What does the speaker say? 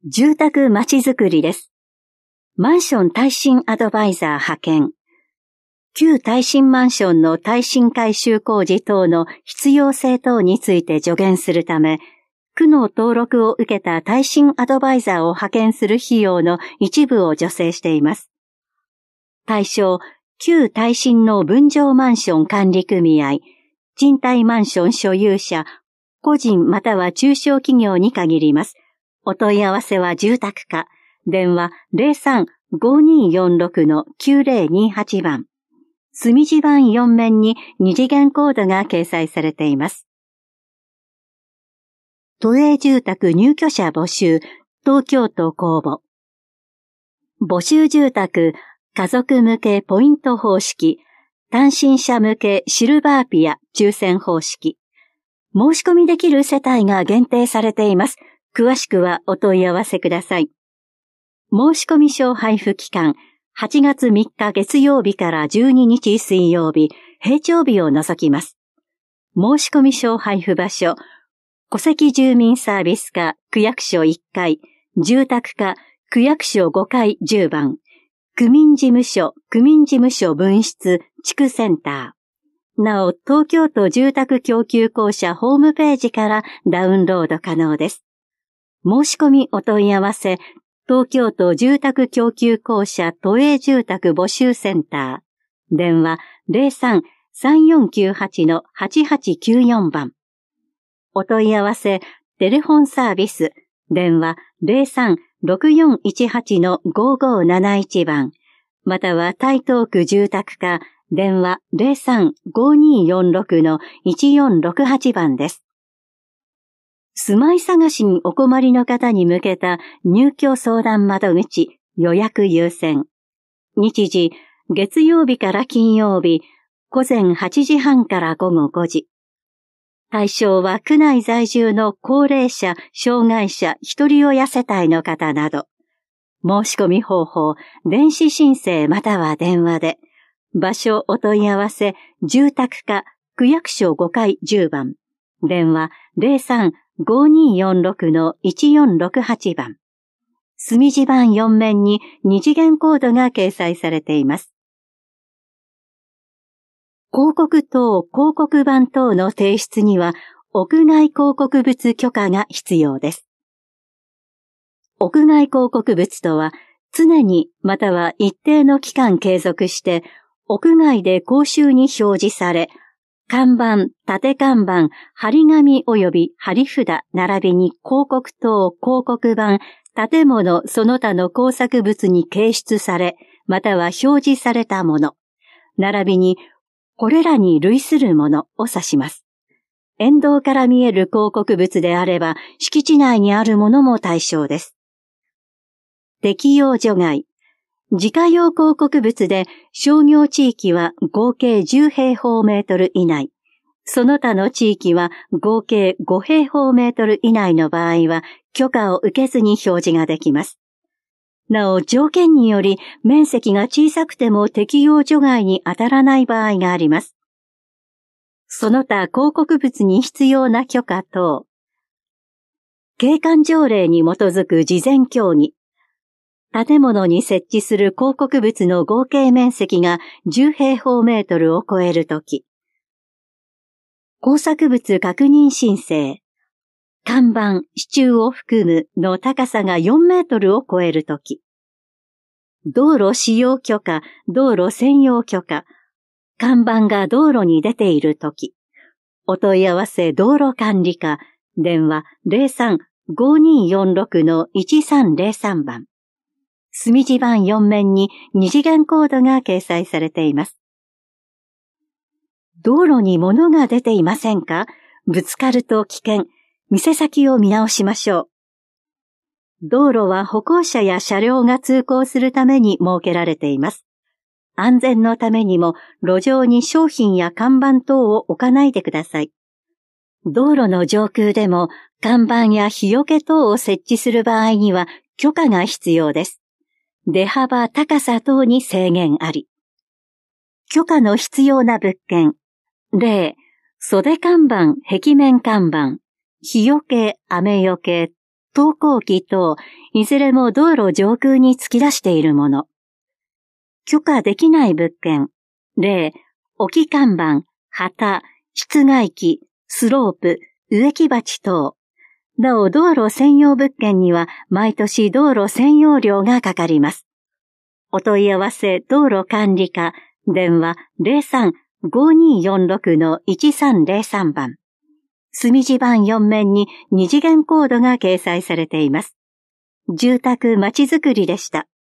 住宅まちづくりです。マンション耐震アドバイザー派遣。旧耐震マンションの耐震改修工事等の必要性等について助言するため、区の登録を受けた耐震アドバイザーを派遣する費用の一部を助成しています。対象、旧耐震の分譲マンション管理組合、賃貸マンション所有者、個人または中小企業に限ります。お問い合わせは住宅課、電話 03-5246-9028 番。隅地板4面に二次元コードが掲載されています。都営住宅入居者募集、東京都公募。募集住宅、家族向けポイント方式、単身者向けシルバーピア抽選方式。申し込みできる世帯が限定されています。詳しくはお問い合わせください。申し込み書配布期間、8月3日月曜日から12日水曜日、平常日を除きます。申し込み書配布場所、戸籍住民サービス課区役所1階、住宅課区役所5階10番、区民事務所分室地区センター。なお、東京都住宅供給公社ホームページからダウンロード可能です。申し込みお問い合わせ、東京都住宅供給公社都営住宅募集センター。電話 03-3498-8894 番。お問い合わせ、テレフォンサービス。電話 03-6418-5571 番。または台東区住宅課。電話 03-5246-1468 番です。住まい探しにお困りの方に向けた入居相談窓口予約優先。日時、月曜日から金曜日、午前8時半から午後5時。対象は区内在住の高齢者、障害者、一人親世帯の方など。申し込み方法、電子申請または電話で。場所お問い合わせ、住宅課、区役所5階10番。電話 03-5246-1468 番。隅地板4面に二次元コードが掲載されています。広告等広告板等の提出には、屋外広告物許可が必要です。屋外広告物とは、常にまたは一定の期間継続して、屋外で公衆に表示され、看板、立看板、張り紙及び張り札並びに広告等広告板、建物その他の工作物に掲出され、または表示されたもの、並びにこれらに類するものを指します。沿道から見える広告物であれば、敷地内にあるものも対象です。適用除外。自家用広告物で商業地域は合計10平方メートル以内。その他の地域は合計5平方メートル以内の場合は許可を受けずに表示ができます。なお条件により面積が小さくても適用除外に当たらない場合があります。その他広告物に必要な許可等。景観条例に基づく事前協議。建物に設置する広告物の合計面積が10平方メートルを超えるとき。工作物確認申請。看板、支柱を含むの高さが4メートルを超えるとき。道路使用許可、道路専用許可。看板が道路に出ているとき。お問い合わせ道路管理課。電話 03-5246-1303 番。隅地板4面に二次元コードが掲載されています。道路に物が出ていませんか？ぶつかると危険。店先を見直しましょう。道路は歩行者や車両が通行するために設けられています。安全のためにも路上に商品や看板等を置かないでください。道路の上空でも看板や日よけ等を設置する場合には許可が必要です。出幅、高さ等に制限あり。許可の必要な物件。例、袖看板、壁面看板、日よけ、雨よけ、 投光器等、いずれも道路上空に突き出しているもの。許可できない物件、例、置き看板、旗、室外機、スロープ、植木鉢等。なお、道路専用物件には毎年道路専用料がかかります。お問い合わせ道路管理課、電話 03-5246-1303 番。墨字板4面に二次元コードが掲載されています。住宅まちづくりでした。